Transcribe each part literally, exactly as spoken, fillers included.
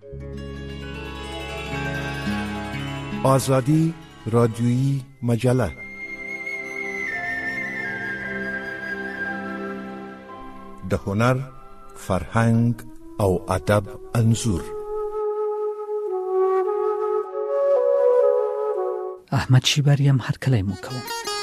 آزادی رادیویی مجله. د هنر، فرهنګ او ادب انځور. احمد شیبری هم هر کله مو کوم.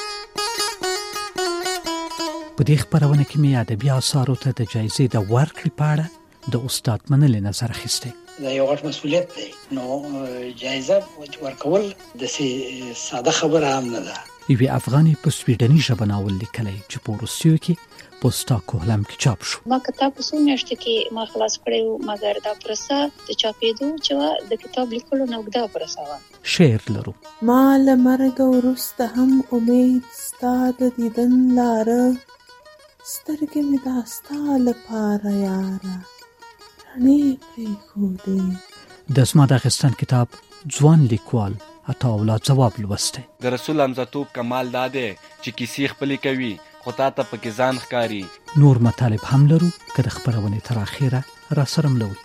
په دې خبرونه کې مې ادبي آثارو ته د جایزې د ورکړې په اړه د استاد منلې نظر اخیسته. دا یو غټ مسؤلیت دی. نو جایزه ورکول د ساده خبره هم نه ده. یوې افغاني په سویډني ژبه ناول لیکلی چې په روسیو کې پوسټا کوهلم کې چاپ شو. ما کتاب په څو میاشتو کې ما خلاص کړی، مګر دا پروسه د چاپېدو چې د کتاب لیکلو نه اوږده پروسه وه. شعر لرو. ما له مرګ وروسته هم امید ستا د دیدن لاره، سترګې مې دا ستا لپاره یاره رڼې پرېښودې. د زما د اخیستن کتاب ځوان لیکوال عطاالله ځواب لوستی. د رسول حمزتوب کمال دا دی چې کیسې خپلې کوي خو تا ته پکې ځان ښکاري. نور مطالب هم لرو که د خپرونې تر اخره را سره ملوئ.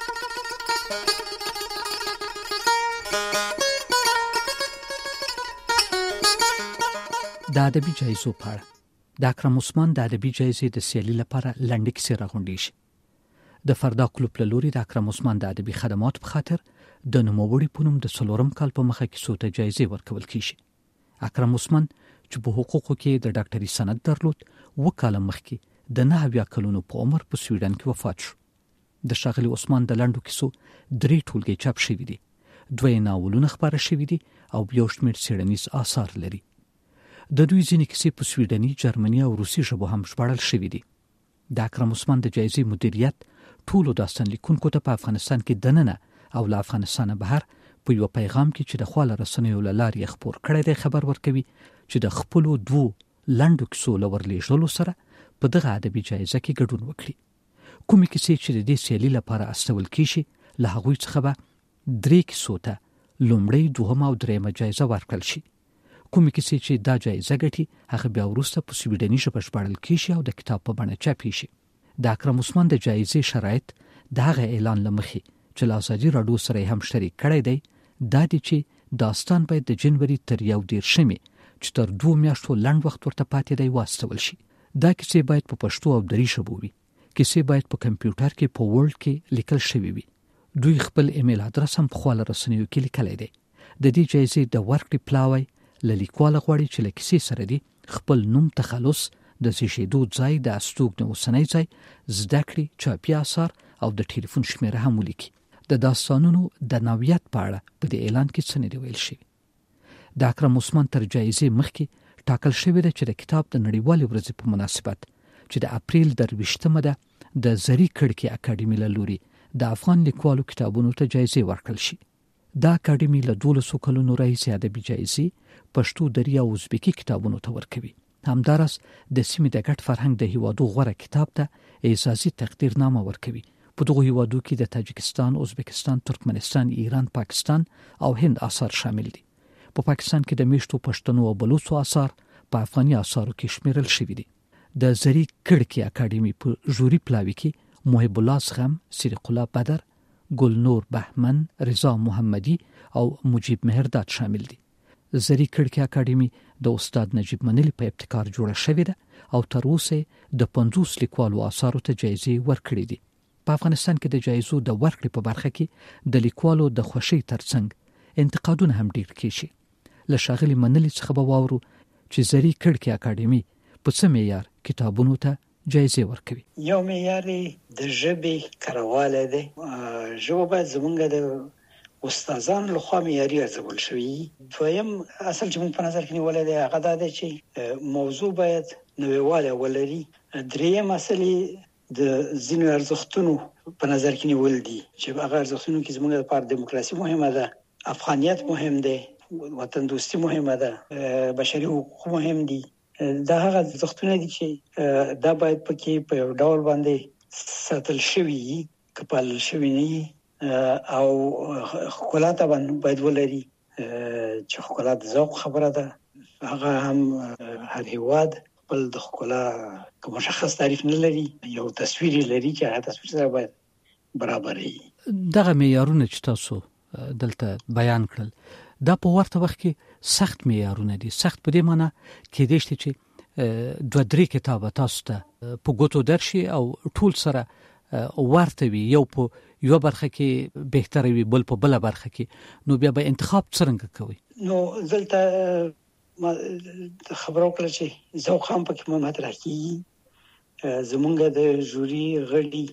د ادبي جایزو په اړه د اکرم عثمان د ادبي جایزې د سیالي لپاره لنډې کیسې راغونډې شي. د فردا کلوب له لوري د اکرم عثمان د ادبي خدماتو په خاطر د نوموړي په نوم د څلورم کال په مخه کیسو ته جایزې ورکول کیږي. اکرم عثمان چې په حقوقو کې د ډاکټري سند درلود، اوه کاله مخکې د نهه اویا کلونو په عمر په سویډن کې وفات شو. د ښاغلي عثمان د لنډو کیسو درې ټولګې چاپ شوي دي، دوه یې ناولونه خپاره شوي دي او یو شمېر څېړنیز آثار لري. د دوی ځینې کیسې په سویډني، جرمني او روسي ژبو هم ژباړل شوي دي. د اکرم عثمان د جایزې مدیریت ټولو داستان لیکونکو ته په افغانستان کې دننه او له افغانستانه بهر په یو پیغام کې چې د خواله رسنیو له لارې خپور کړی دی خبر ورکوي چې د خپلو دوو لنډو کیسو له ورلېږدولو سره په دغه ادبي جایزه کې ګډون وکړي. کومې کیسې چې د دې سیالي لپاره استول کیږي له هغوی څخه به درې کیسو ته لومړۍ، دوهمه او درېیمه جایزه ورکړل شي. کومې کیسې چې دا جایزه ګټي هغه بیا وروسته په سویډني ژبه ژباړل کیږي او د کتاب په بڼه چاپېږي. د اکرم عثمان د جایزې شرایط د هغه اعلان له مخې چې له ازادي راډیو سره هم شریک کړی دی دا دی چې داستان باید د جنوري تر یو دېرشمې چې تر دوه میاشتو لنډ وخت ورته پاتې دی واستول شي. دا کیسې باید په پښتو او دري ژبو وي. کیسې باید په کمپیوټر کې په ورډ کې لیکل شوي وي. دوی خپل ایمیل ادرس هم په خواله رسنیو کې لیکلی دی. د دې جایزې د ورکړې پلاوی له لیکواله غواړي چې له کیسې سره دی خپل نوم، تخلص، د زیږېدو ځای، د استوګنې اوسنی ځای، زده کړې، چاپي آثار او د ټلیفون شمېره هم ولیکي. د داستانونو د نوعیت په اړه په دې اعلان کې څه نه دي ویل شوي. د اکرم عثمان تر جایزې مخکې ټاکل شوې ده چې د کتاب د نړیوالې ورځې په مناسبت چې د اپریل درویشتمه ده د زري کړکۍ اکاډمي له لوري د افغان لیکوالو کتابونو ته جایزې ورکړل شي. دا اکاډمي له دولسو کلونو راهیسې ادبي جایزې پښتو، دري او ازبکي کتابونو ته ورکوي. همداراز د سیمې د ګډ فرهنګ د هیوادو غوره کتاب ته اعزازي تقدیرنامه ورکوي. په دغو هیوادو کې د تاجکستان، ازبکستان، ترکمنستان، ایران، پاکستان او هند آثار شامل دي. په پا پاکستان کې د میشتو پښتنو او بلوڅو آثار په افغاني آثارو کې شمیرل شوي دي. د زري کړکۍ اکاډمي په ژوري پلاوي کې محب الله زغم، صدیق الله بدر، ګلنور بهمن، رضا محمدي او مجیب مهرداد شامل دي. زري کړکۍ اکاډمي د استاد نجیب منلی په ابتکار جوړه شوې ده او تر اوسه د پنځوس لیکوالو آثارو ته جایزې ورکړې دي. په افغانستان کې د جایزو د ورکړې په برخه کې د لیکوالو د خوښۍ ترڅنګ انتقادونه هم ډیر کیږي. له ښاغلي منلی څخه به واورو چې زري کړکۍ اکاډمي په څه معیار کتابونو ته جایزې ورکوي. یو معیار د ژبې کارواله ده. ژبه باید زمونږ د استادانو لخوا معیاري ارزول شوي. دویم اصل چې موږ په نظر کې نیولې ده هغه دا ده چې موضوع باید نویواله ولري. دریم اصل د ځینو ارزښتونو په نظر کې نیول دي چې هغه ارزښتونو کې زموږ لپاره دیموکراسي مهمه ده، افغانیت مهم دی، وطن دوستی مهمه ده، بشري حقوق مهم دي. دا هغه ارزښتونه دي چې دا باید پکې په یو ډول باندې ساتل شوي، کپالل شوي نه او ښکلا ته باید ولري چې ښکلا د ذوق خبره ده. هغه هم هر هیواد خپل د ښکلا کوم مشخص تعریف نه لري، یو تصویر لري چې هغه تصویر سره باید برابر وي. دغه معیارونه چې تاسو دلته بیان کړل دا په ورته وخت کې سخت معیارونه دي. سخت په دې معنی کې دي چې دوه درې کتابه تاسو ته په ګوتو درشي او ټول سره ورته وي، یو په یو برخه کې بهتره وي بل په بل برخه کې، نو بیا به انتخاب څنګه کوي؟ نو دلته ما خبرو کړل چې زه خام پکې محمد راکی زمونږ د جوري غړي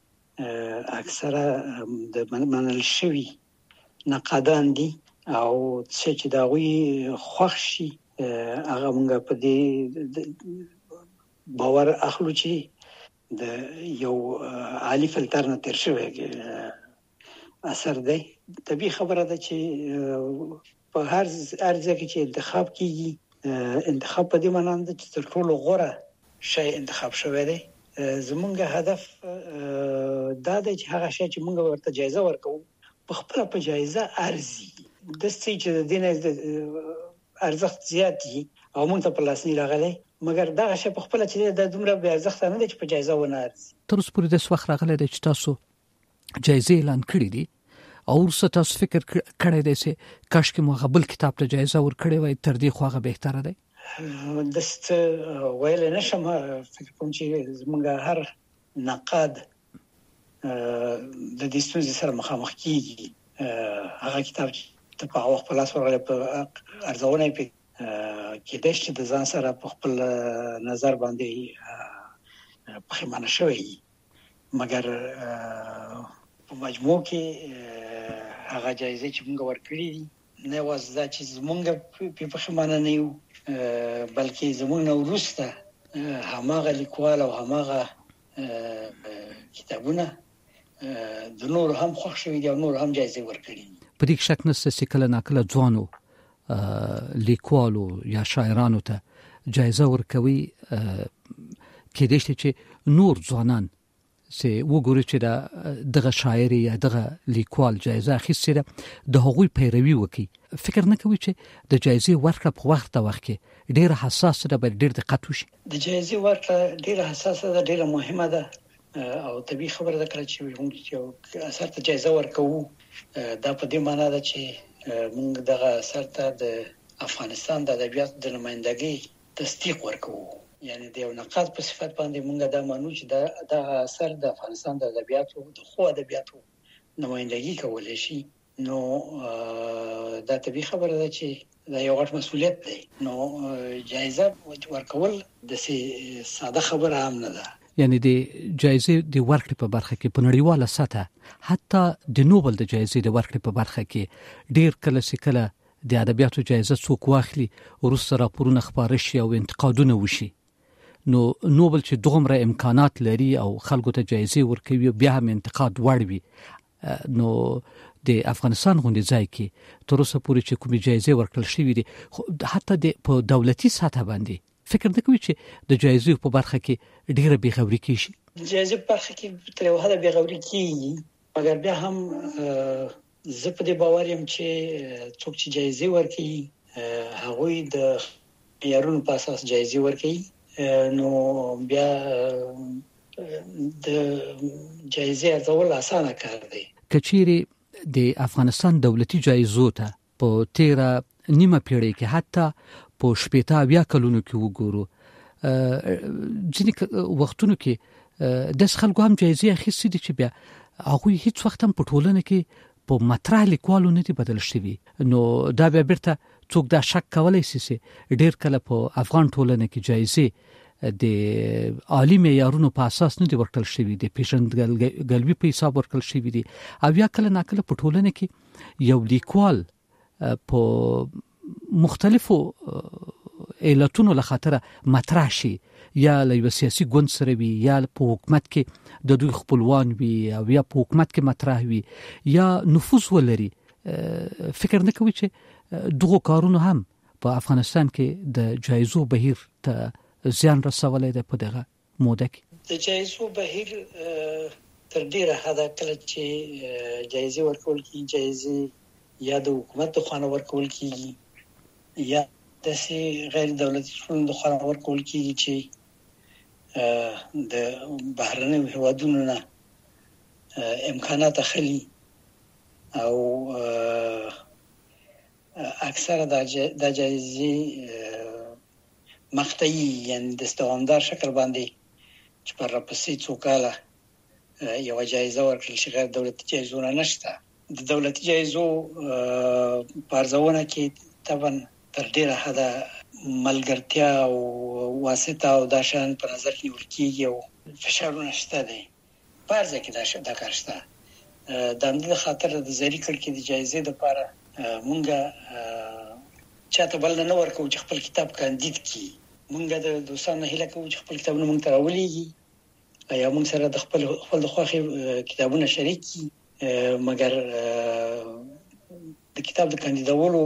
اکثره د منل شوی نقادان دي او چې دا وی خوښ شي هغه مونږ په دې باور اخلو چې د یو عالی فلتر نه تر شوی اثر دی. طبيعي خبره ده چې په هر ارزه کې چې انتخاب کیږي انتخاب په دې معنی ده چې تر ټولو غوره شی انتخاب شوی دی. زمونږ هدف دا دی چې هغه شی چې مونږ ورته جایزه ورکوو په خپل په جایزه ارزي د څه چې د دینه ارزښت زیات دي او مونږ ته په لاس نه راغلي، مګر دا شی په خپل چې د دومره به ارزښت نه دی چې په جایزه ونه ارزي. تر اوسه پورې د وخت راغلی دی چې تاسو جایزه اعلان کړې دي او ورسته تاسو فکر کړی دی چې کاش کې مو غبل کتاب ته جایزه ورکړې وای تر دې خو هغه بهتره دی؟ دست ویل نشم، فکر کوم چې زمونږ هر نقاد د دې ستونزې سره مخامخ کیږي. هغه کتاب ته په وخت په لاس ورغلی په ارزونه یې کېدای شي د ځان سره په خپل نظر باندې پښیمانه شوی، مګر په مجموع کې هغه جایزه چې موږ ورکړې دي نه یوازې دا چې زمونږ په پښیمانه نه یو بلکې زمونږ نه وروسته هماغه لیکوال او هماغه کتابونه د نور هم خوښ شوي دي او نور هم جایزه ورکړي دي. په دې شک نشته چې کله ناکله ځوانو لیکوالو یا شاعرانو ته جایزه ورکوي کېدای شي چې نور ځوانان چې وګوري چې دغه شاعر یا دغه لیکوال جایزه اخیستې ده د هغوی پیروي وکړي. فکر نه کوي چې د جایزې ورکړه په وخت ته وخت کې ډېر حساس ده، باید ډېر دقت وشي؟ د جایزې ورکړه ډېر حساسه ده، ډېر مهمه ده او طبيعي خبره ده کله چې موږ یو اثر ته جایزه ورکوو دا په دې معنی ده چې موږ دغه اثر ته د افغانستان د ادبیاتو د نمائندګۍ تصدیق ورکوو، یعنی د یو نقاد په صفت باندې موږ دا مانو چې دا د اثر د افغانستان د ادبیاتو د خو ادبیاتو نمائندګي کولای شي. نو دا طبيعي خبره ده چې دا یو غټ مسؤلیت دی. نو جایزه ورکول د ساده خبره هم نه ده. یعنی د جایزې د ورکړې په برخه کې په نړیواله سطح حتی د نوبل د جایزې د ورکړې په برخه کې ډیر کله چې کله د ادبیاتو جایزه څوک واخلي وروسته راپورونه خپاره شي او انتقادونه وشي، نو نوبل چې دومره امکانات لري او خلکو ته جایزې ورکوي بیا هم انتقاد وړ وي، نو د افغانستان غونډې ځای کې تر اوسه پورې چې کومې جایزې ورکړل شوې دي حتی د په دولتي سطح باندې فکر نه کوي چې د جایزې په برخه کې ډیره بیغوري کیږي؟ جایزې په برخه کې تر یو حده بیغوري کیږي، مګر بیا هم زه په دې باور یم چې څوک چې جایزې ورکوي هغوی د معیارونو په اساس جایزې ورکوي، نو بیا د جایزې ارزول اسانه کار دی. کچيري د افغانستان دولتي جایزو ته په تیره نیمه پیړۍ کې حتی په شپېته بیا کلونو کې وګورو ځینې وختونو کې د خلکو هم جایزې اخیستې دي چې بیا هغوی هیڅ وخت هم په ټولنه کې په مطرح لیکوالو نه دي بدل شوي، نو دا بیا بیرته څوک دا شک کولی شي چې ډېر کله په افغان ټولنه کې جایزې د عالی معیارونو په اساس نه دي ورکړل شوي دي، پیژندګلوي په حساب ورکړل شوي دي، او یا کله ناکله په ټولنه کې یو لیکوال په مختلفو علتونو له خاطره مطرح شي، یا له یو سیاسي ګوند سره وي یا په حکومت کې د دوی خپلوان وي او یا په حکومت کې مطرح وي یا نفوذ ولري. فکر نه کوي چې دغه کارونه هم په افغانستان کې د جایزو بهیر ته زیان رسولی دی په دغه موده کې؟ د جایزو بهیر تر ډیره حده کله چې جایزې ورکول کیږي جایزې یا د حکومت د خوا ورکول کیږي یا د غیر دولتي ټولنو د خوا ورکول کیږي چې د بهرنیو هیوادونو نه امکانات اخلي او اکثره د جایزې مقطعي یعنی د دوامدار شکل باندې چې پر راپسې څو کاله یو جایزه ورکړل شي غیر دولتي جایزو نه نشته. د دولتي جایزو پارځونه کې طبعا تر ډیره حده ملګرتیا او واسطه او د شان په نظر کې نیول کېږي او فشارونه شته دي. پارځه کې دا شته کارشته د همدې خاطر د زری کړ کې د جایزې لپاره مونږه چاته بل نه ورکو چې خپل کتاب کاندید کی. مونږه د دوستانو هیله کوو چې خپل کتابونه مونږ ته راولېږي یا مونږ سره د خپل خپل د خوښي کتابونه شریک کی. مګر د کتاب د کاندیدولو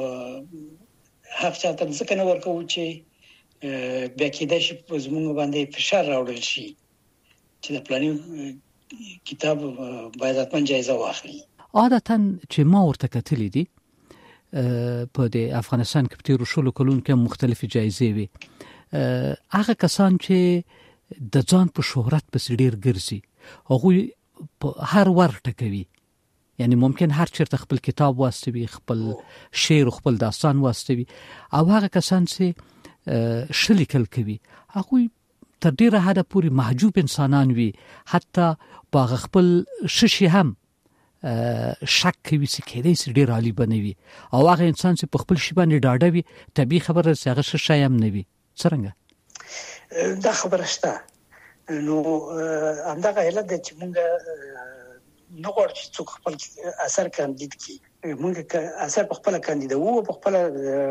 حق چاته ځکه نه ورکو چې بیا کېدای شي زموږ باندې فشار راوړل شي چې د پلاني کتاب باید حتما جایزه واخلي. عادتاً چې ما ورته کتلې دي په د افغانستان کې په تیرو شلو کلونو کې مختلفې جایزې وي. هغه کسان چې د ځان په شهرت پسې ډېر ګرځي هغوی په هر ور ټکوي، یعنی ممکن هر چیرته خپل کتاب واستوي، خپل شعر او خپل داستان واستوي، او هغه کسان چې شلیکل کوي هغوی تر ډیره حده پورې محجوب انسانان وي، حتی باغ خپل ششي هم شک کوي چې کېدای شي ډیر عالی بنوي، او هغه انسان چې په خپل شی باندې ډاډه وي طبيعي خبره چې هغه ششي هم نه وي. څنګه دا خبره شته؟ نو همدغه علت د چې موږ نه غواړو چې څوک خپل اثر کاندید کړي. موږ اثر په خپل کاندید وو په خپل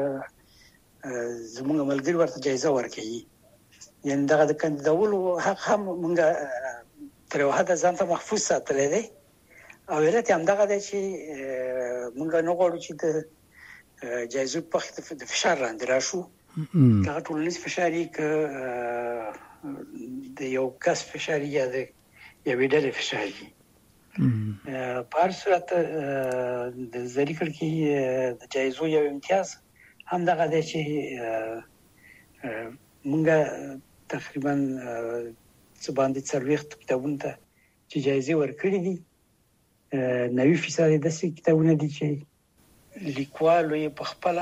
زموږ ملګری ورته جایزه ورکړي. یعنی دغه د کاندیدولو حق هم موږ تر یو حده ځان ته محفوظ ساتلی دی، او علت هم دغه دی چې موږ نه غواړو چې د جایزو په وخت د فشار لاندې راشو. هغه ټولنیز فشار یې که د یو کس فشار یا د یوې ډلې فشار یې. په هر صورت د زری کړ کې د جایزو یو امتیاز هم دغه دی چې موږ تقریبا څه باندې څلوېښت کتابونو ته چې جایزې ورکړي دي، نوي فیصد داسې کتابونه دي چې لیکوالو یې په خپله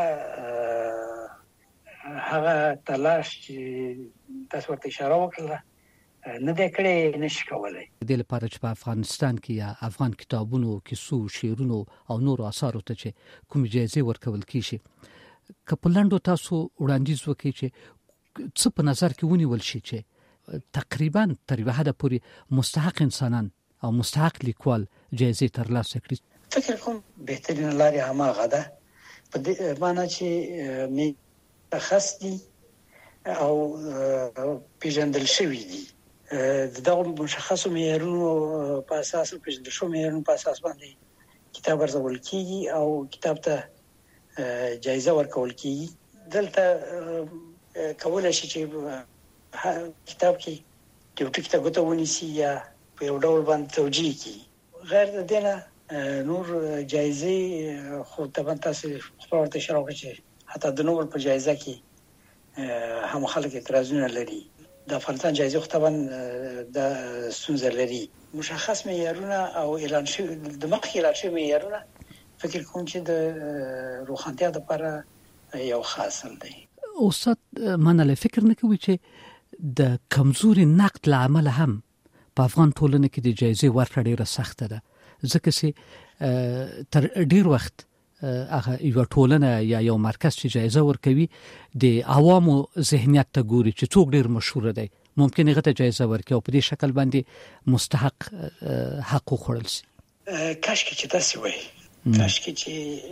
هغه تلاش چې تاسو ورته اشاره وکړله نه دی کړی، نشي کولی. د دې لپاره چې په افغانستان کې یا افغان کتابونو، کیسو، شعرونو او نورو اثارو ته چې کومې جایزې ورکول کېږي، که په لنډو تاسو وړاندیز وکړئ چې څه په نظر کې ونیول شي چې تقریبا تر یوه حده پورې مستحق انسانان او مستحق لیکوال جایزې ترلاسه کړي؟ فکر کوم بهترینه لارې هماغه ده، په دې معنی چې مشخص دي او پیژندل شوي دي. د دغه مشخصو معیارونو په اساس او پیژندل شوو معیارونو په اساس باندې کتاب ارزول کېږي او کتاب ته جایزه ورکول کېږي. دلته کولای شي چې کتاب کې یو ټکی ته ګوته ونیسي یا په یو ډول باندې توجیه کړي. غیر د دې نه نور جایزې خو طبعا تاسو خپل ورته اشاره وکړئ چې حتی د نوبل په جایزه کې هم خلک اعتراضونه لري. د افغانستان جایزه خو طبعا د ستونزه لري. مشخص معیارونه او اعلان شوي د مخکې اعلان شوي معیارونه فکر کوم چې د روښانتیا لپاره یو خاص دی. استاد منله فکر نه کوي چې د کمزوري نقد لامل هم په افغان ټولنه کې د جایزې ورکړه ډیره سخته ده، ځکه چې تر ډیر وخت هغه یو ټولنه یا یو مرکز چې جایزه ورکوي د عوامو ذهنیت ته ګوري چې څوک ډیر مشهور دی، ممکن هغه ته جایزه ورکړي او په دې شکل باندې مستحق حق وخوړل شي. کاش کې چې تاسو وایي کاش کې چې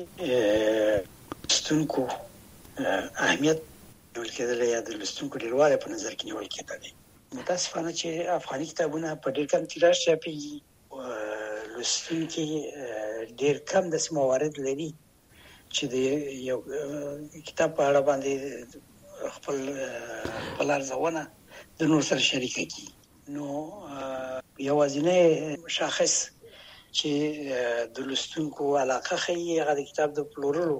ستونکو اهمیت نیول کېدل یا د لوستونکو ډیروالی په نظر کې نیول کېدل. متاسفانه چې افغاني کتابونه په ډیر کم تیراژ چاپېږي، لوستونکي ډیر کم داسې موارد لري چې د یو کتاب په اړه باندې خپل خپل ارزونه د نور سره شریکه کړي. نو یوازینی شاخص چې د لوستونکو علاقه ښیي هغه د کتاب د پلورلو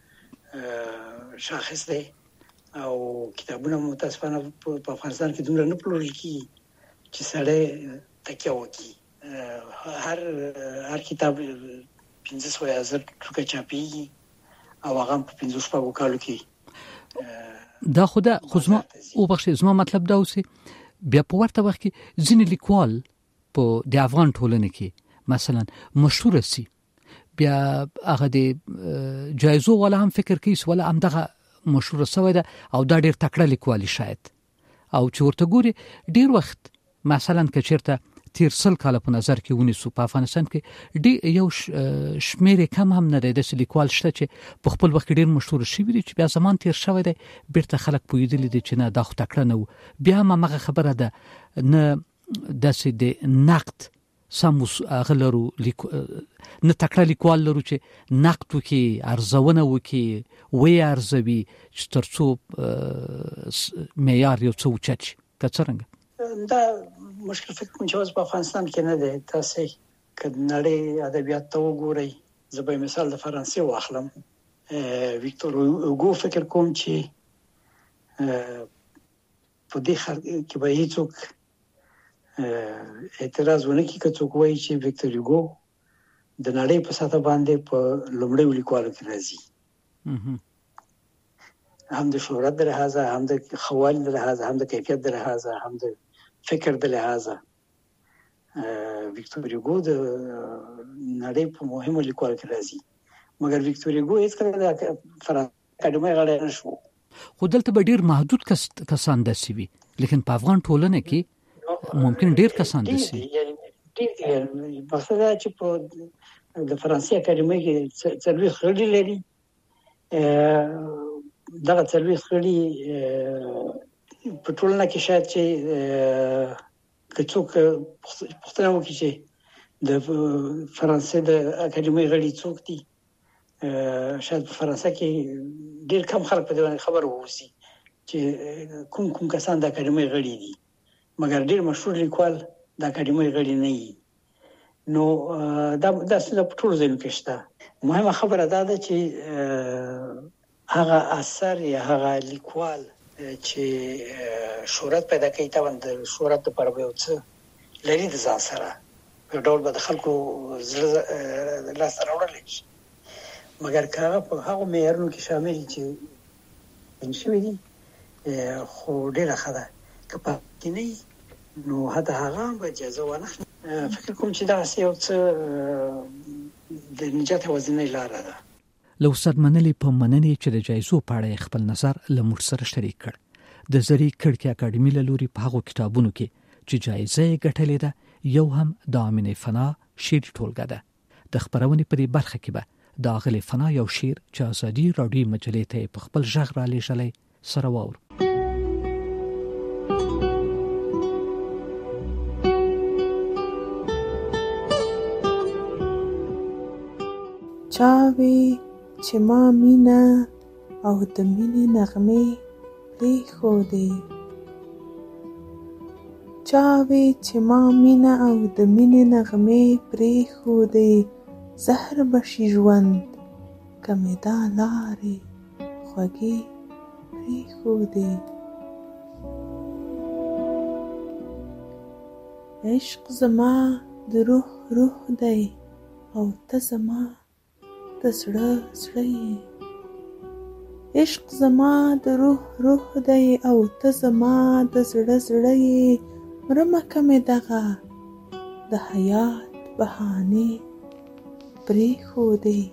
شاخص دی، او کتابونه متاسفانه په افغانستان کې دومره نه پلورل کېږي چې سړی تکیه وکړي هر هر کتاب پنځه سوه زر ټوکه چاپیږي او هغه په پنځه شپږو کالو کې دا خو دا خو زما او بخښه زما مطلب دا اوسه بیا په ورته وخت کې ځینې لیکوال په د افغان ټولنې کې مثلا مشهور سي بیا هغه د جایزو ولا هم فکر کوي ولا هم دغه مشهور سوی ده او دا ډیر تکړه لیکوالي شاید او چې ورته ګوري ډیر وخت مثلا که چیرته تیر سل کال په نظر کې ونیسو په افغانستان کې ډیر یو شمیر کم هم نه دی د لیکوال شته چې په خپل وخت ډیر مشهور شي وي چې بیا زمان تیر شوی دی بیرته خلک پویدل دي چې نه دا خو تکړه نه و بیا ما هغه خبره ده نه داسې د نقد سموس غلرو نه تکړه لیکوال لرو چې نقد وکي ارزونه وکي وی ارزوي چې ترڅو معیار یو څو چچ کڅرنګ دا مشکل فکر کوم چې اوس په افغانستان کې نه دی تاسو کله نړۍ ادبیات ته وګورئ زه به مثال د فرانسې واخلم ویکتور اوګو فکر کوم چې په دې خل کې به هیڅوک اعتراض ونه کوي که څوک وایي چې ویکتور اوګو د نړۍ په سطح باندې په لومړي لیکوالو کې راځي هم د شهرت د لحاظه هم د خوالي د لحاظه هم د کیفیت د لحاظه هم د فکر د لحاظه ویکتور اوګو د نړۍ په مهمو لیکوالو کې راځي مګر ویکتور اوګو هیڅ کله د فرانسې اکاډمۍ غړی نه شو خو دلته به ډیر محدود کسان داسې وي لیکن په افغان ټولنه کې ممکن ډیر کسان داسې ډیر مقصد دا چې په د فرانسې اکاډمۍ کې څلوېښت غړي لري دغه څلوېښت غړي په ټولنه کې شاید چې که څوک پوښتنه وکړي چې د فرانسې د اکاډمۍ غړي څوک دي شاید په فرانسه کې ډیر کم خلک په دې باندې خبر ووسی چې کوم کوم کسان د اکاډمۍ غړي دي مګر ډیر مشهور لیکوال د اکاډمۍ غړي نه وي نو دا د ټول ځینو کې شته مهمه خبره دا ده چې هغه اثر یا هغه لیکوال چې شهرت پیدا کوي تا باندې شهرت لپاره به څه لري د ځان سره په ډول به د خلکو زړه لاس راوړل شي مګر کله په هغه معیارونو کې شامل چې انشوي دي خو ډیره خده که پاتې نه نو هدا هغه به اجازه ونخلي فکر کوم چې دا یو څه د نجات وزنه لار ده لو صد منلي په مننې چې د جایزو په اړه خپل نظر لمر سره شریک کړ د زری کړکۍ اکاډمي له لوري په هغو کتابونو کې چې جایزه ګټلې ده یو هم د امینه فنا شعر ټولګه ده د خبرونې په برخه کې به د اغلی فنا یو شعر چې ازادي راډیو مجلې ته په خپل ژغ را لېږلی سره واورو چاوي چې ما مینا او د مینې نغمې پرې خودې چاوي چې ما مینا او د مینې نغمې پرې خودې زهر بشي ژوند کمې دا لارې خوږې پرې خودې عشق زما د روح روح دی او ته زما د زړه زړه یې عشق زما د روح روح دی او ته زما د زړه زړه یې مرمه کمې دغه د حیات بهانې پرېښودې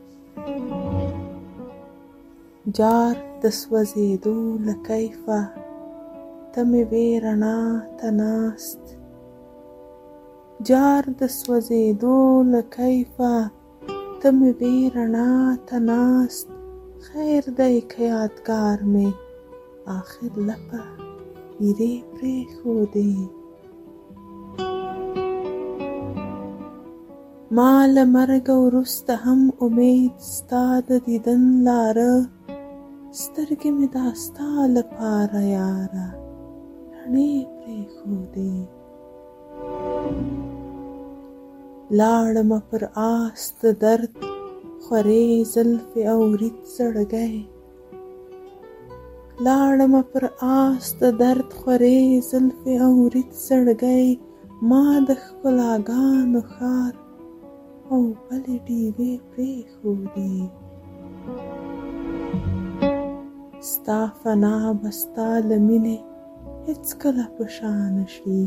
جار د سوځېدو له کیفه ته مې وې رڼا ته ناست جار د سوځېدو له کیفه ته مې وې رڼا ته ناست خیر دی که یادګار مې آخر لپه ایرې پرېښودې ما له مرګه وروسته هم امید ستا د دیدن لاره سترګې مې دا ستا لپاره یاره رڼې پرېښودې لاړمه پر آس د درد خورې زلفې او رید زړګی لاړمه پر آس د درد خورې زلفې او رید زړګی ما د ښکلاګانو ښار او بلې ډیوې پرېښودې. ستا فنا به ستا له مینې هېڅکله په شا نه شي.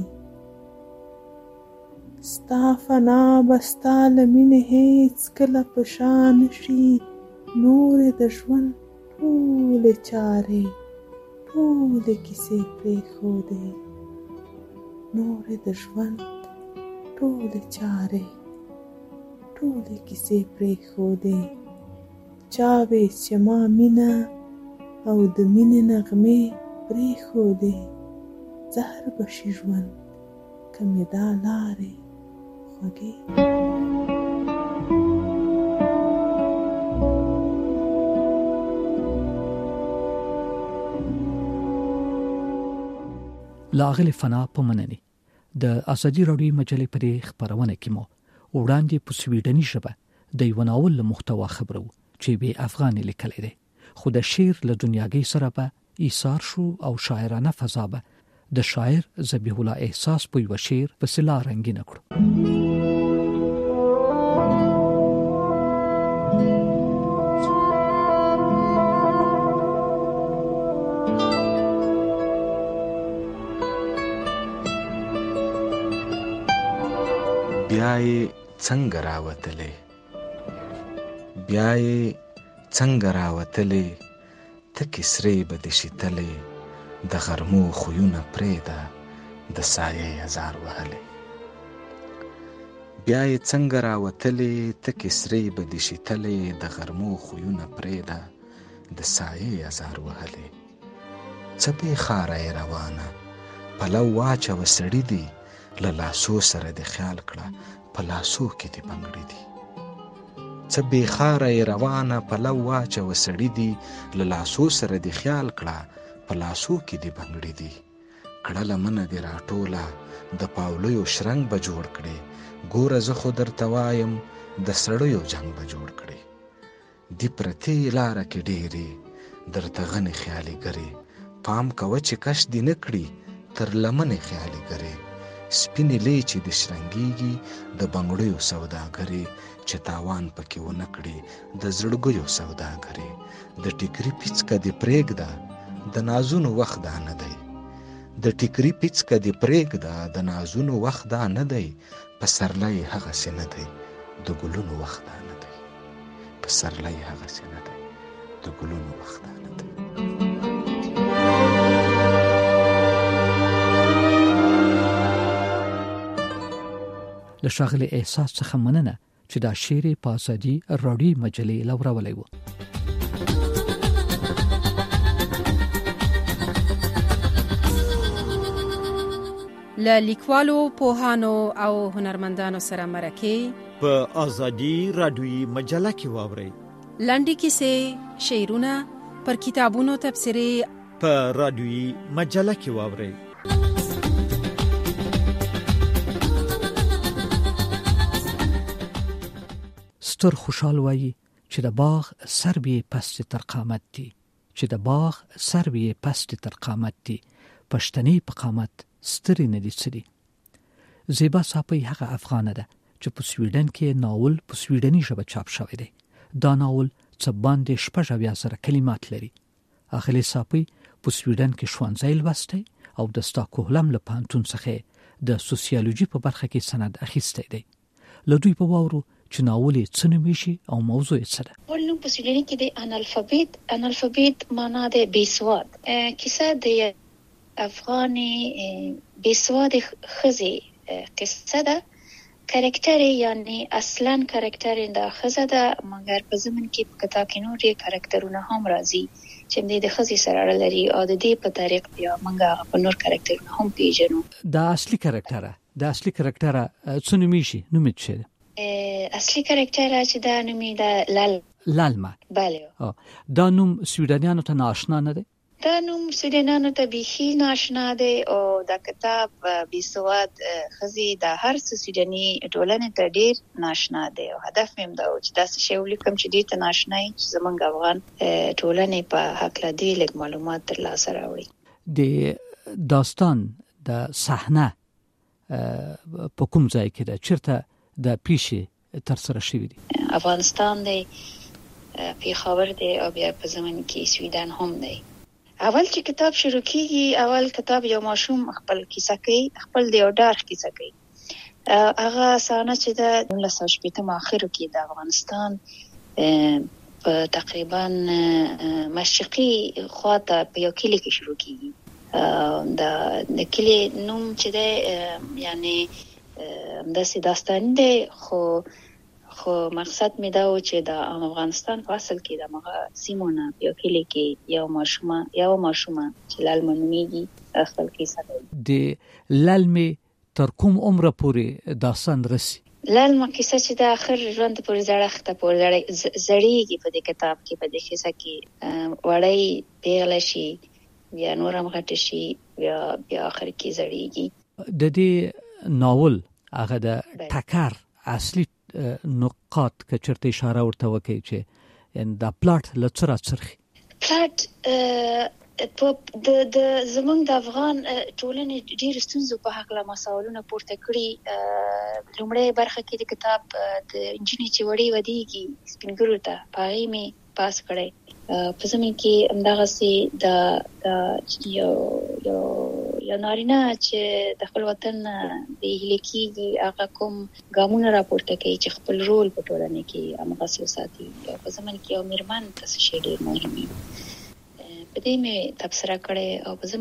ستا فنا به ستا له مینې هېڅکله په شا نه شي. نورې د ژوند ټولې چارې ټولې کیسې پرېښودې. نورې د ژوند ټولې چارې ټولې کیسې پرېښودې. چا وې چې ما مینه او د مینې نغمې پرېښودې. زهر به شي ژوند که مې دا لارې خوږې. لاغلی فنا په مننې د ازادي راډیو مجلې پرې خبرونه کې مو وړاندې په سویډني ژبه د یو ناول له محتوا خبرو چې به افغاني لیکل دي، خو د شعر له دنیاګۍ سره به ایثار شو او شاعرانه فضا به د شاعر ذبیح الله احساس په یو شعر په سلا رنگینه کړو. بیاي څنګه راوتلې بیاي څنګه راوتلې ته کسرې به د شتلې د غرمو خوونه پرېدا د سایه هزار وهلې. بیاي څنګه راوتلې ته کسرې به د شتلې د غرمو خوونه پرېدا د سایه هزار وهلې. څه به خارې روانه پلو واچ وسړې دي له لاسو سره د خیال کړه په لاسو کې دی بنګړې دي. څه بېخاره روانه پلو واچه وسړې دي له لاسو سره د خیال کړه په لاسو کې دی بنګړې دي. کړه لمنه دې راټوله د پاولیو شرنګ به جوړ کړې. ګوره زه خو درته وایم د سړیو جنګ به جوړ کړې. دی پرتې لاره کې ډېرې درته غنې خیالي ګرې. پام کوه چې کش دې نه کړي تر لمنې خیالي ګرې. سپینې لیچې د شرنګېږي د بنګړیو سوداګرې چې تاوان پکې ونه کړي د زړګیو سوداګرې. د ټیکري پیڅکه دې پرېږده د نازونو وخت دا نه دی. د ټیکري پیڅکه دې پرېږده د نازونو وخت دا نه دی. پسرلی هغسې نه دی د ګلونو وخت دا نه دی. پسرلی هغسې نه دی د ګلونو وخت دا نه دی. له ښاغلي احساس څخه مننه چې دا شعر په ازادي راډیو مجلې لورولی و. له لیکوالو، پوهانو او هنرمندانو سره مرکې په ازادي راډیو مجله کې واورئ. لنډې کیسې، شعرونه، پر کتابونو تبصرې په راډیوي مجله کې واورئ. ستر خوشحال وایي چې د باغ سر به پست تر قامت دی، چې د باغ سر به پست تر قامت دی، پښتني په قامت ستري نه دي سړي. زیبا صاحب هغه افغانه ده چې په سویډن کې ناول په سویډني ژبه چاپ شوی دی. دا ناول څه باندې شپږ اویا زره کلمات لري. اخلي صاحب په سویډن کې ښوونځی لوستی او د ستاکهولم له پوهنتون څخه د سوسیالوژي په برخه کې سند اخیستی دی. له دوی په واورو چې ناول یې څه نومیږي او موضوع یې څه ده. ول نو په سویډن کې د انالفابیت انالفابیت معنا د بیسواد. کیسه د افغاني بیسواد خزي قصه ده. کاراکتر یعنی اصلا کاراکتر د خزه ده، مګر په زمن کې په کتا کې نور کاراکترونه هم راځي چې د خزي سره اړه لري او د دې په طریق بیا موږ په نور کاراکترونه هم پیژنو. دا اصلي کاراکتر دا اصلي کاراکتر څه نومیږي؟ نوم یې څه ده؟ اصلي کاراکتر چې دا نوم یې د لال لالما. بله. دا نوم سویډنیانو ته ناشنا نه دی؟ دا نوم سویډنیانو ته بیخي ناشنا دی او دا کتاب بیسواد خزي د هر سویډني ټولنې ته ډیر ناشنا دی او هدف مې دا و چې دا څه شی ولیکم چې دې ته ناشنا وي چې زمونږ افغان ټولنې په هکله دې لږ معلومات ترلاسه راوړي. د داستان د صحنه په کوم ځای کې ده چیرته د پیښې تر سره شوې دي؟ افغانستان دی، پیښور دی او بیا په زمن کې سویډن هم دی. اول چې کتاب شروع کیږي، اول کتاب یو ماشوم خپل کیسه کوي، خپل د یو ډار کیسه کوي. هغه سانه چې د نولس سوه شپېتم اخرو کې د افغانستان په تقریبا مشرقي خواته په یو کلی کې شروع کیږي. د د کلی نوم چې دی یعنی داسې داستان دی، خو خو مقصد می دا و چې د افغانستان په اصل کې د مغه سیمونه یو کلی کې یو ماشومه یو ماشومه چې لالمه نومیږي خپل کیسه کوي. د لالمې تر کوم عمره پورې داستان رسي؟ لالمه کیسه چې د اخر ژوند پورې زړښت پورې زړیږي په دې کتاب کې، په دې کیسه کې وړی پیغله شي، بیا نورم غټ شي، بیا بیا اخر کې زړیږي. د دې ناول هغه د ټکر اصلي نقاط که چرته اشاره ورته وکړي چې ان دا پلاټ لڅرا چرخي پلاټ په د د زمونږ د افغان ټولنې ډېر ستونزو په حق له مساولونه پورته کړي. لومړی برخه کې د کتاب د انجینری چې وړي ودیږي سپینګرو ته پاغي می پاس کړي. په زمين کې همدغه د د یو یو یو نارینه چې د خپل وطن د هلیکيږي هغه کوم ګامونه راپورته کوي چې خپل رول په ټولنه کې امغه ساتي. په زمين کې یو میرمن تاسو شي ډېر مهمه په دې مې تبصره کړې. او په زم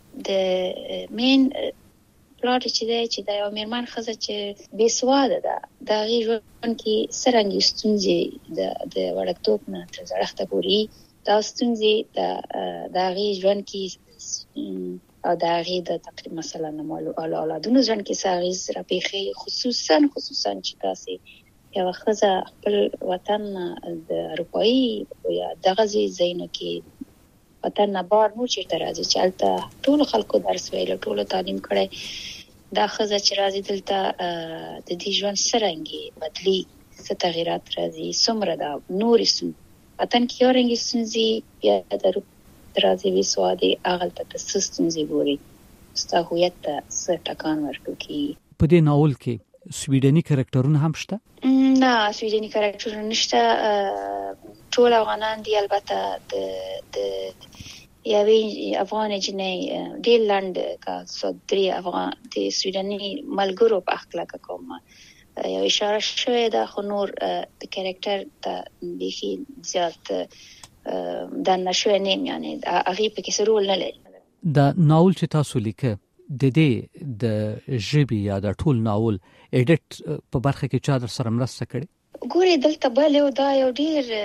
د مین پلاټ چې دی چې د یو میرمن ښځه چې بې سواده ده، د هغې ژوند کې څرنګه ستونزې د د وړکتوب نه تر زړښته پورې دا ستونزې د د هغې ژوند کې او د هغې د تقریبا مثلا اولادونو ژوند کې څه اغېز راپېښوي، خصوصا خصوصا چې داسې یوه ښځه خپل وطن د اروپایي یا دغسې ځایونو کې وطن نه بار نور چېرته راځي چې هلته ټولو خلکو درس ویلی، ټولو تعلیم کړی. دا ښځه چې راځي دلته د دې ژوند څرنګې بدلېږي، څه تغیرات راځي، څومره دا نورې ستونزې وطن کې یو رنګې ستونزې، بیا د اروپا راځي بې سوادې هغلته ته څه ستونزې ګوري، ستا هویت ته څه ټکان ورکړل کېږي. په دې ناول کې سویډني کرکټرونه هم شته؟ نه، سویډني کرکټرونه نشته، ټول افغانان دي. البته د د یوې افغان جنۍ ډېر لنډ کا څو درې افغان د سویډني ملګرو په هکله که کوم یو اشاره شوې ده، خو نور د کرکټر ته بیخي زیات دننه شوی نه یم، یعنې هغې پکې څه رول نه لري. د ناول چې تاسو لیکه د دې د ژبې یا د ټول ناول ایډیټ په برخه کې چا در سره مرسته کړې؟ ګورې دلته بل یو دا یو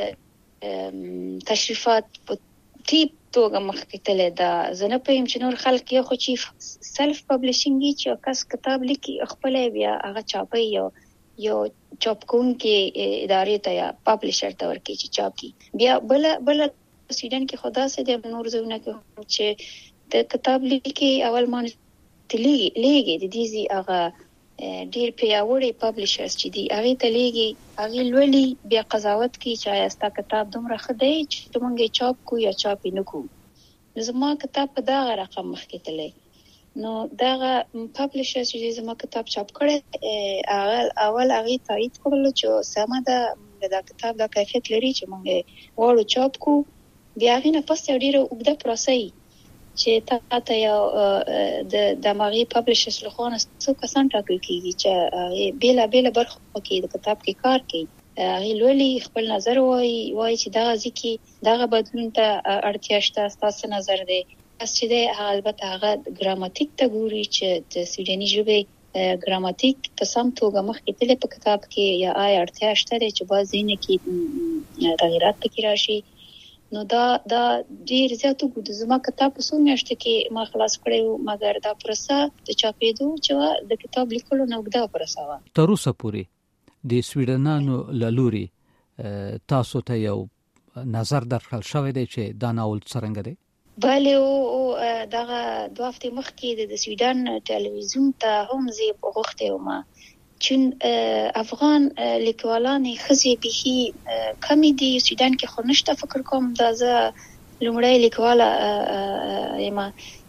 ډېر تشریفات په ټیپ توګه مخکې تللی ده. زه نه پوهیم چې نور خلک یو خو چې سلف پبلیشنګ وي چې یو کس کتاب لیکي خپله بیا هغه چاپوي، یو یو چاپ کوونکي ادارې ته یا پبلیشر ته ورکوي چې چاپ کړي. بیا بله بله سویډن کې خو داسې دی، نور ځایونه کې هم چې د کتاب لیکي اول ما ته لیږي د دې ځي هغه ډېر پیاوړي پبلیشرز چې دي هغې ته لیږي، هغې لولي، بیا قضاوت کوي چې آیا ستا کتاب دومره ښه دی چې موږ یې چاپ کړو یا چاپ یې نه کړو. نو زما کتاب په دغه رقم مخکې تللی. نو دغه پبلیشرز چې زما کتاب چاپ کړی اول هغې تایید کړلو چې سمه ده دا کتاب دا کیفیت لري چې موږ یې غواړو چاپ کړو. بیا هغې نه پس یو ډېره اوږده پروسه وي چې تا ته یو د دماغي پبلیشرز لخوا نه څو کسان ټاکل کېږي چې هغې بېله بېله برخو کې د کتاب کې کار کوي. هغې لولي، خپل نظر وایي وایي چې دغه ځای کې دغه بدلون ته اړتیا شته، ستا څه نظر دی. بس چې دی هغه البته هغه ګراماتیک ته ګوري چې د سویډني ژبې ګراماتیک په سم توګه مخکې تللی په کتاب کې یا آیا اړتیا شته دی چې بعض ځایونه کې تغییرات پکې راشي. نو دا دا ډیر زیات وګورئ. زما کتاب په څو میاشتو کې ما خلاص کړی و، مګر دا پروسه د چاپېدو چې د کتاب لیکلو نه اوږده پروسه وه. تر اوسه پورې د سویډنانو له لورې تاسو ته یو نظر درکړل شوی دی چې دا ناول څرنګه دی؟ بله، او دغه دوه هفتې مخکې د سویډن ټلویزیون ته هم زه غوښتې وم، چون افغان لیکوالانې ښځې بیخي کمې دي سویډن کې، خو نشته فکر کوم دا زه لومړی لیکواله یم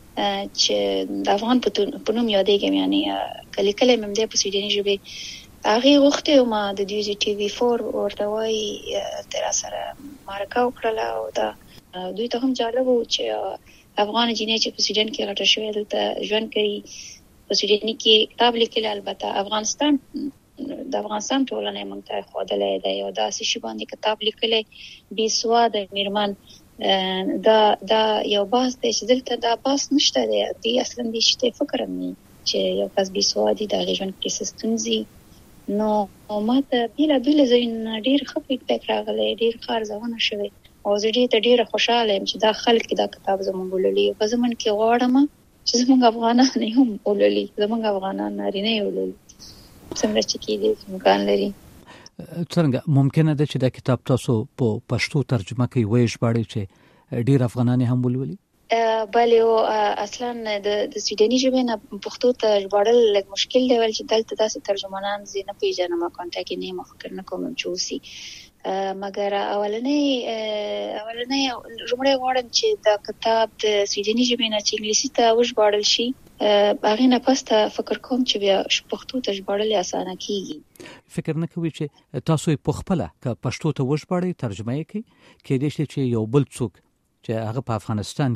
چې د افغان په نوم یادېږم، یعنی کله کله مې د په سویډني ژبه هغه وخت ما د ډي جی ټي وي فور ورته وایي تر سره مارکه وکړه او دا دوی ته هم جالب و چې افغان جنې چې په سویډن کې راټول شوی دلته ژوند کوي، په سویډني کې کتاب لیکل. البته افغانستان د افغانستان ټولنه موږ ته خودلې ده یو داسې شی باندې کتاب لیکل بي سواده میرمن. دا دا یو باس دی چې دلته دا باس نشته دی، دی اصلا دې شته فکر نه چې یو کس بي سوادي د ژوند کې سستونزي. نو ماته بیل بیل زین ډیر خپل فکر راغلی، ډیر خارزونه شوی او زه دې ډیر خوشاله یم چې دا خلک دا کتاب زموږ ولولي. په زمون کې غواړم چې زموږ افغانان هم ولولي، زموږ افغانان نارینه ولولي څنګه چې کېږي امکان لري. څنګه ممکنه ده چې دا کتاب تاسو په پښتو ترجمه کوي وایي ژباړي چې ډیر افغانان هم ولولي؟ بله او اصلا د سویډني ژبې نه پښتو ته ژباړل لږ مشکل دی، ول چې دلته داسې ترجمانان زه نه پیژنم، کانټاکټ یې نه فکر نه کوم چې وسی. مګر اولنې اولنې لومړی غواړم چې دا کتاب د سویډني ژبې نه چې انګلیسي ته وژباړل شي، هغه نه پسته فکر کوم چې بیا پښتو ته ژباړل اسانه کیږي. فکر نه کوي چې تاسو په خپل ک پښتو ته وژباړئ ترجمه یې کوي کې دې چې یو بل څوک چې هغه په افغانستان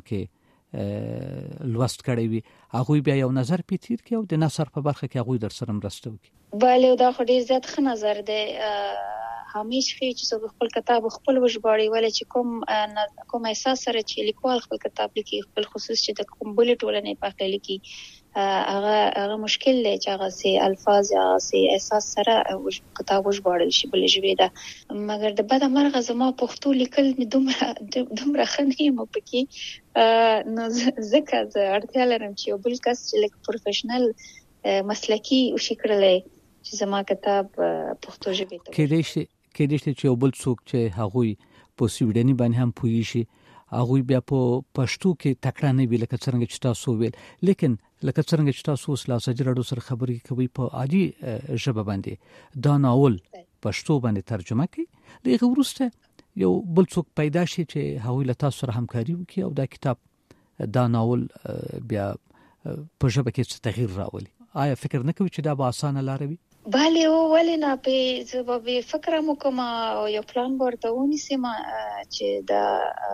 کې لوست کړی وي هغه بیا یو نظر پیتیر کوي او د نثر په برخه کې هغه در سره مرسته کوي؟ بله دا خو ډیر زیات ښه نظر دی. همیشه چې څوک خپل کتاب خپل وژباړي، ولې چې کوم کوم احساس سره چې لیکوال خپل کتاب لیکي، خپل خصوص چې د کوم بل ټولنې په اړه لیکي، هغه هغه مشکل دی چې هغه سي الفاظ یا سي احساس سره کتاب وژباړل شي بل ژبه ده. مګر د بده مرغه زما پښتو لیکل مې دومره دومره ښه نه پکې، نو ځکه زه اړتیا لرم چې یو بل کس چې لکه پروفیشنل مسلکی وشي کړلی چې زما کتاب پښتو ژبه ته کېدای شي کېدای شي چې یو بل څوک چې هغه په سویډني باندې هم پوي شي هغه بیا په پښتو کې تکړه نه وي لکه څنګه چې تاسو ویل، لیکن لکه څنګه چې تاسو اوس لا سجرړو سره خبرې کوي په عادي ژبه باندې دا ناول پښتو باندې ترجمه کوي، دغه ورسته یو بل څوک پیدا شي چې هغه له تاسو سره همکاري وکړي او دا کتاب دا ناول بیا په ژبه کې څه تغییر راولي. آیا فکر نه کوي چې دا به اسانه لار وي؟ بله او ولې نه په زه به فکر مو کوم او یو پلان ورته ونیسم چې دا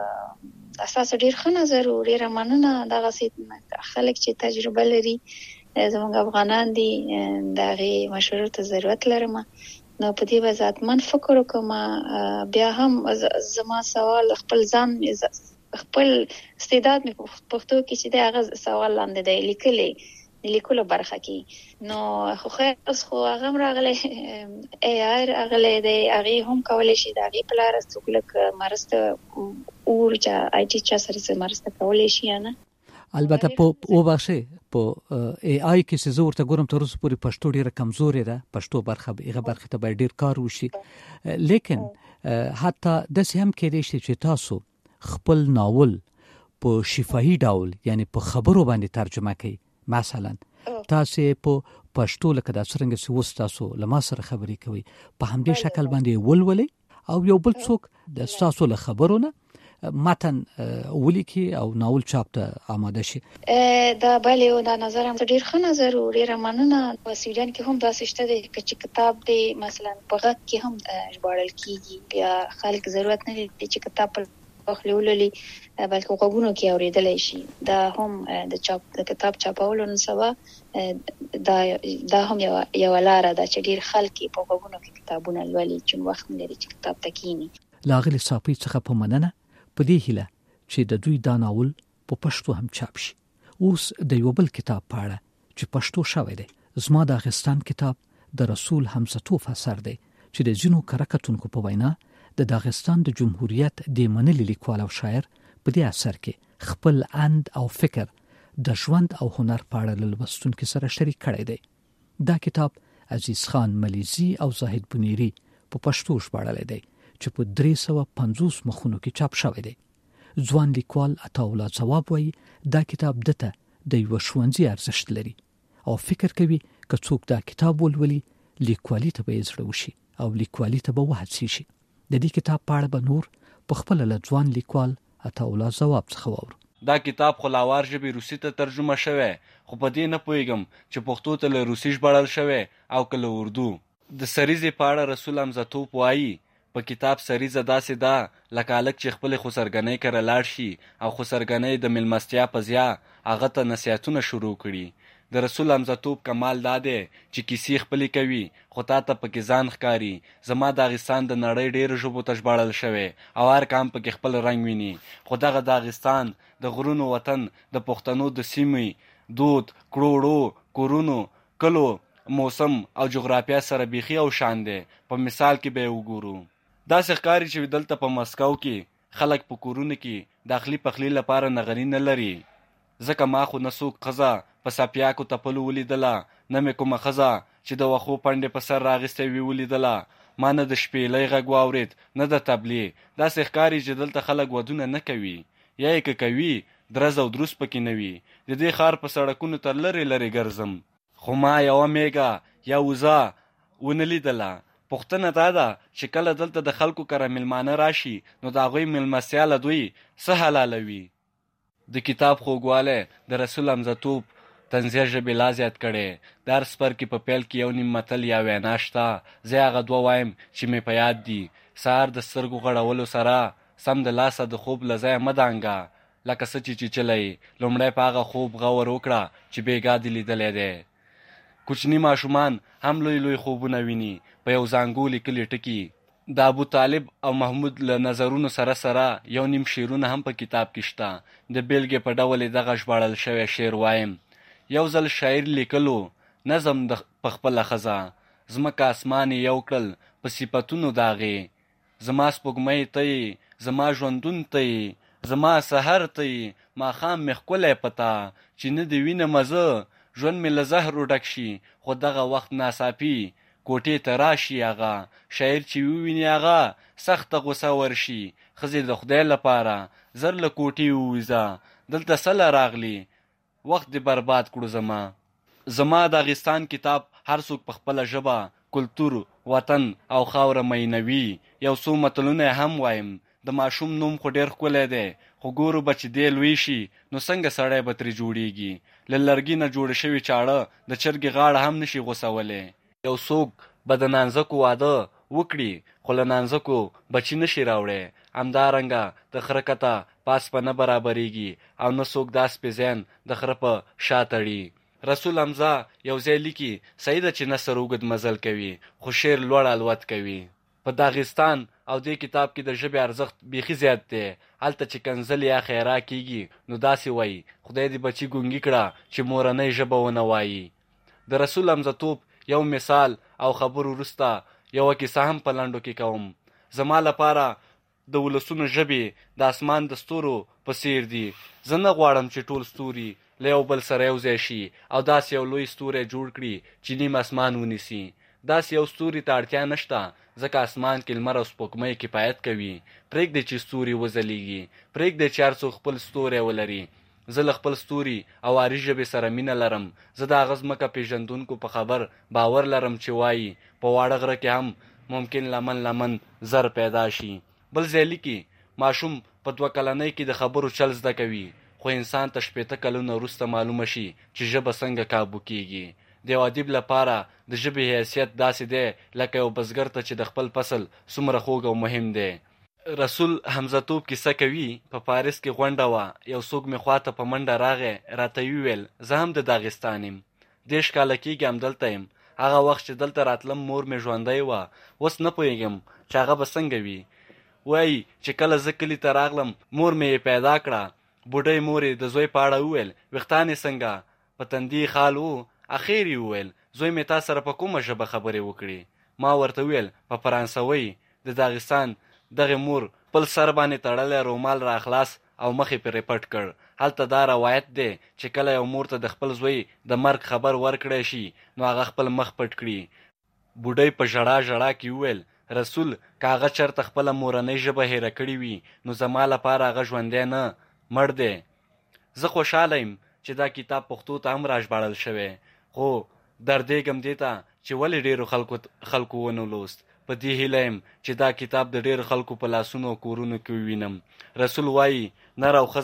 اساس ډیر ښه نظر او ډیر مننه. دغه خلک چې تجربه لري زموږ افغانان دي دغه مشورو ته ضرورت لرم، نو په دې وضاحت من فکر وکم. بیا هم زما سوال خپل ځان خپل استعداد مې پښتو کې چې دا سوال لاندې دی لیکلې لیکلو برخه کې، نو خو خیر اوس خو هغه راغلی ای آی راغلی دی، هغه هم کولای شي د هغې په لاره څوک لږ مرسته اور چې آی ټي چا سره مرسته کولی شي. نه البته په وبخښئ په ای آی کې چې زه ورته ګورم تر اوسه پورې پښتو ډېره کمزورې ده، پښتو برخه هغه برخه ته باید ډېر کار وشي. لیکن حتی داسې هم کېدای شي چې تاسو خپل ناول په شفاهي ډول یعنی په خبرو باندې ترجمه کوي. مثلا تاسو په پښتو لکه د څنګه چې وست تاسو لما سره خبرې کوي په همدې شکل باندې ولولي او یو بل څوک د تاسو له خبرونه متن ولیکي او ناول چاپ ته آماده شي. دا بله او دا نظر هم ډیر ښه نظر او ډیر مننه. په سویډن کې هم داسې شته دی چې کتاب دی مثلا په غږ کې هم ژباړل کیږي، بیا خلک ضرورت نه لري چې کتاب په خپل ولولي بلکې غوږونو کې اوریدلای شي. دا هم د چاپ د کتاب چاپولو نن سبا دا دا هم یو یو لاره ده چې ډیر خلک په غوږونو کې کتابونه لولي چې وخت لري چې کتاب تکینی. لاغلی صافي څخه په مننه په دې هیله چې د دوی دا ناول په پښتو هم چاپ شي. اوس د یو بل کتاب په اړه چې پښتو شوی دی، زما د داغستان کتاب د رسول حمزتوف اثر دی چې د ځینو کرکټونکو په وینا د داغستان د جمهوریت د منلي لیکوال او شاعر په دې اثر کې خپل اند او فکر د ژوند او هنر په اړه له لوستونکو سره شریک کړی دی. دا کتاب عزیز خان ملیزي او زاهد بنيري په پښتو ژباړلی دی چې په درې سوه پنځوس مخونو کې چاپ شوی دی. ځوان لیکوال عطاالله ځواب وایي دا کتاب دته د یو ښوونځي ارزښت لري او فکر کوي که څوک دا کتاب ولولي لیکوالي ته به یې زړه وشي او لیکوالي ته به وهڅي شي. د دې کتاب په اړه به نور په خپل له ځوان لیکوال عطاالله ځواب څخه واورو. دا کتاب خو لاوار ژبې روسي ته ترجمه شوی، خو په دې نه پوهېږم چې پښتو ته له روسي ژباړل شوی او که له اردو. د سریزې په اړه رسول حمزه توپ وایي په کتاب سریزه داسې ده لکه هلک چې خپلې خسرګنۍ کره لاړ شي او خسرګنۍ د مېلمستیا په ضیا هغه ته نصیحتونه شروع کړي. د رسول حمزه توپ کمال دا دی چې کیسې خپلې کوي خو تا ته پکې ځان ښکاري. زما داغستان د نړۍ ډېرو ژبو ته ژباړل شوی او هر قام پکې خپل رنګ ویني، خو دغه داغستان د غرونو وطن د پښتنو د سیمې دود، کړوړو، کورونو، کلو، موسم او جغرافیا سره بیخي او شان دی. په مثال کې به یې وګورو. داسې ښکاري چې دلته په مسکو کې خلک په کورونو کې داخلي پخلي لپاره نغري نه لري، ځکه ما خو نه څوک ښځه په سپیاکو تپلو ولیدله، نه مې کومه ښځه چې د وښو پنډې په سر راغیستی وي ولیدله. ما نه د شپېلۍ غږ واورېد نه د تبلې. داسې ښکاري چې دلته خلک ودونه نه کوي، یا یې که کوي درز او دروس پکې نه وي. د دې ښار په سړکونو ته لرې لرې ګرځم، خو ما یوه میږه یا وزه ونه لیدله. پوښتنه دا ده چې کله دلته د خلکو کره میلمانه راشي نو د هغوی میلمستیا له دوی څه حلالوي. د کتاب خوږوالی د رسول حمزه توپ طنزیه ژبې لا زیات کړی. د هر څپرکي په پیل کې یو نیم متل یا وینا شته. زه هغه دوه وایم چې مې په یاد دي. سهار د سترګو غړولو سره سم د لاسه د خوب له ځایه مه دانګه، لکه څه چې چیچلی لومړی په هغه خوب غور وکړه چې بېګا دې لیدلی دی. کوچني ماشومان هم لوی لوی خوبونه ویني په یو زانګو لیکلي ټکي. د ابو طالب او محمود له نظرونو سره سره یو نیم شعرونه هم په کتاب کې شته. د بیلګې په ډول یې دغه ژباړل شوی شعر وایم: یو ځل شاعر لیکلو نظم د پخپله ښځه، ځمکه اسمان یې یو کړل په صفتونو داغې. زما سپوږمۍ ته یې، زما ژوندون ته یې، زما سحر ته یې، ماښام مې ښکلی پتا چې نه دې وینمه زه، ژوند مې له زهرو ډک شي خو دغه وخت ناڅاپي کوټې ته راشي هغه. شاعر چې وویني هغه سخته غوسه ورشي. ښځې د خدای لپاره زر له کوټې ووځه، دلته سله راغلي وخت دې برباد کړو زما. زما داغستان کتاب هر څوک په خپله ژبه، کلتور، وطن او خاوره مینوي. یو څو متلونه هم وایم. د ماشوم نوم خو ډېر ښکلی دی، خو ګورو به چې دی لوی شي نو څنګه سړی به ترې جوړیږي. له لرګي نه جوړه شوي چاړه د چرګې غاړه هم نشي غوڅولی. یو څوک به د نانځکو واده وکړي خو له نانځکو بچي نشي راوړی. همدارنګه د خره کته پاس په نه برابرېږي او نه څوک دا سپېزین د خره په شا تړي. رسول حمزه یو ځای لیکي صحیح ده چې نثر اوږد مزل کوي خو شعر لوړ الوت کوي. په داغستان او دې کتاب کې د ژبې ارزښت بیخي زیات دی. هلته چې کنځل یا خیرا کېږي نو داسې وایي خدای دې بچي ګونګي کړه چې مورنۍ ژبه ونه وایي. د رسول حمزه توپ یو مثال او خبرو وروسته یوه کیسه هم په لنډو کې کوم. زما لپاره د ولسونو ژبې د اسمان د ستورو په څیر دي. زه نه غواړم چې ټول ستوري له یو بل سره یو ځای شي او داسې یو لوی ستوری جوړ کړي چې نیم اسمان ونیسي. داسې یو ستوري ته اړتیا نشته ځکه اسمان کې لمر او سپوږمۍ کفایت کوي. پرېږدئ چې ستوري وځلیږي، پرېږدئ چې هر څوک خپل ستوری ولري. زه له خپل ستوري او عاري ژبې سره مینه لرم. زه د هغه ځمکه پېژندونکو په خبر باور لرم چې وایي په واړه غره کې هم ممکن لمن لمن زر پیدا شي. بل ځای لیکي ماشوم په دوه کلنۍ کې د خبرو چل زده کوي خو انسان ته شپېته کلونه وروسته معلومه شي چې ژبه څنګه کابو کېږي. د یو ادیب لپاره د ژبې حیثیت داسې دی لکه یو بزګر ته چې د خپل فصل څومره خوږ او مهم دی. رسول حمزه توپ کیسه کوي په پاریس کې غونډه وه. یو څوک مې خواته په منډه راغی، راته وویل زه هم د داغستان یم، دېرش کاله کېږي همدلته یم. هغه وخت چې دلته راتلم مور مې ژوندۍ وه. اوس نه پوهېږم چې هغه به څنګه وي. وایي چې کله زه کلي ته راغلم مور مې یې پیدا کړه. بوډۍ مور یې د زوی په اړه وویل ویښتان یې څنګه؟ په تندي خال و. اخیر یې وویل زوی مې تا سره په کومه ژبه خبرې وکړي؟ ما ورته وویل په فرانسوۍ. د داغستان دغې مور خپل سر باندې تړلی رومال را خلاص او مخ یې پرې پټ کړ. هلته دا روایت دی چې کله یو مور ته د خپل زوی د مرګ خبر ورکړی شي نو هغه خپل مخ پټ کړي. بوډۍ په ژړا ژړا کې وویل رسول که هغه چېرته خپله مورنۍ ژبه هېره کړې وي نو زما لپاره هغه ژوندی نه مړ دی. زه خوشحاله یم چې دا کتاب پښتو ته هم راژباړل شوی، خو دردېږم دې ته چې ولې ډېرو خلکو خلکو ونه لوست. په دې هیله یم چې دا کتاب د ډېرو خلکو په لاسونو او کورونو کې ووینم. رسول وایي نر او ښځه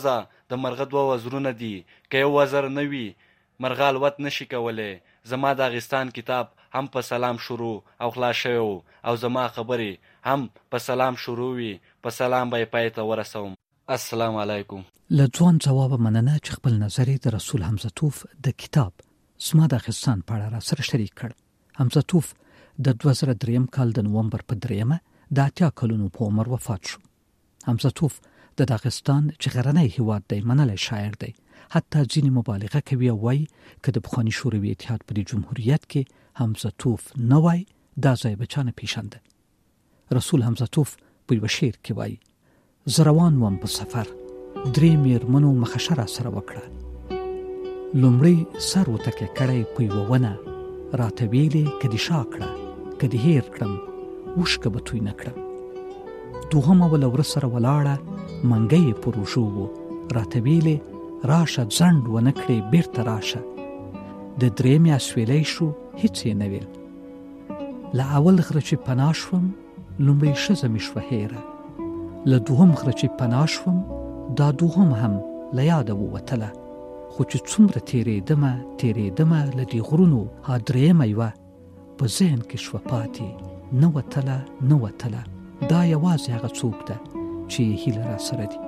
د مرغه دوه وزرونه دي، که یو وزر نه وي مرغه الوت نشي کولی. زما د داغستان کتاب هم په سلام شروع او خلاص شوی و او زما خبرې هم په سلام شروع وي، په سلام به یې پای ته ورسوم. السلام علیکم. له ځوان ځوابه مننه چې خپل نظر د رسول حمزه توف د کتاب زما د داغستان په اړه را سره شریک کړ. حمزه توف د دوه زره دریم کال د نومبر په دریمه د اتیا کلونو په عمر وفات شو. حمزه توف د داغستان چې غرنی هیواد دی منلی شاعر دی. حتی ځینې مبالغه کوي او وایي که د پخواني شوروي اتحاد په دې جمهوریت کې حمزه توف نه وای دا ځای به چا نه پیژنده. رسول حمزه توف په یوه شعر کې وایي زه روان وم په سفر، درې میرمنو مخشه را سره وکړه. لومړی سر وتکی کړی په یوه ونه، راته ویلې که دې شا کړه، که دې هیر کړم اوښکه به توی نه کړم. دوهمه وله وره سره ولاړه، منګی یې په روژو و، راته ویلې راشه ځنډ ونه کړې بیرته راشه. د درېیمې اسویلی شو هیڅ یې نه ویل. له اول غره چې پناه شوم لومړی ښځه مې شوه هیره، له دوهم غره چې پناه شوم دا دوهم هم له یاده ووتله. خو چې څومره تېرېدمه تېرېدمه له دې غرونو ها درېیمه یوه په ذهن کې شوه پاتې، نه وتله نه وتله. دا یوازې هغه څوک ده چې هیله را سره دي.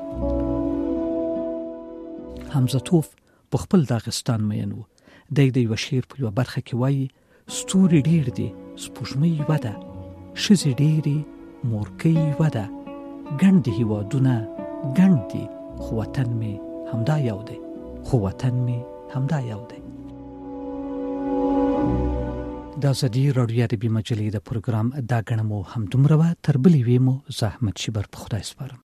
حمزه توف په خپل داغستان مین و. دی د یوه شعر په یوه برخه کې وایي ستوري ډېر دي سپوږمۍ یوه ده، ښځې ډېرې مورکۍ یوه ده، ګڼ دي هېوادونه ګڼ دي خو وطن مې همدا یو دی، خو وطن مې همدا یو دی. د ازادي راډیو ادبي مجلې د پروګرام دا ګڼه مو همدومره وه. تر بلې وې مو زه احمد شیبر په خدای سپارم.